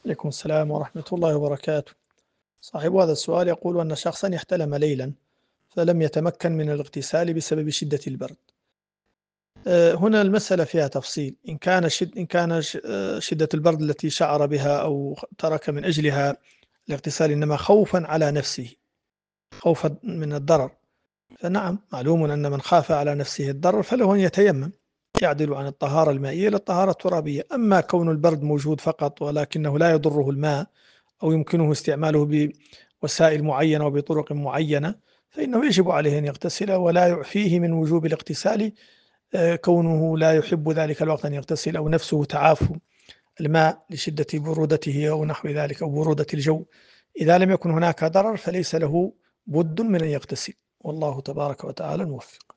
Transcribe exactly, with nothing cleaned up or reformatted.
عليكم السلام ورحمة الله وبركاته. صاحب هذا السؤال يقول أن شخصا احتلم ليلا فلم يتمكن من الاغتسال بسبب شدة البرد. آه، هنا المسألة فيها تفصيل، إن كان شد إن كان ش- آه، شدة البرد التي شعر بها أو ترك من أجلها الاغتسال إنما خوفا على نفسه، خوفا من الضرر، فنعم معلوم أن من خاف على نفسه الضرر فله أن يتيمم، يعدل عن الطهارة المائية إلى الطهارة الترابية. أما كون البرد موجود فقط ولكنه لا يضره الماء أو يمكنه استعماله بوسائل معينة وبطرق معينة، فإنه يجب عليه أن يغتسل، ولا يعفيه من وجوب الاغتسال آه، كونه لا يحب ذلك الوقت أن يغتسل، أو نفسه تعافو الماء لشدة برودته أو نحو ذلك أو برودة الجو. إذا لم يكن هناك ضرر فليس له بد من أن يغتسل، والله تبارك وتعالى الموفق.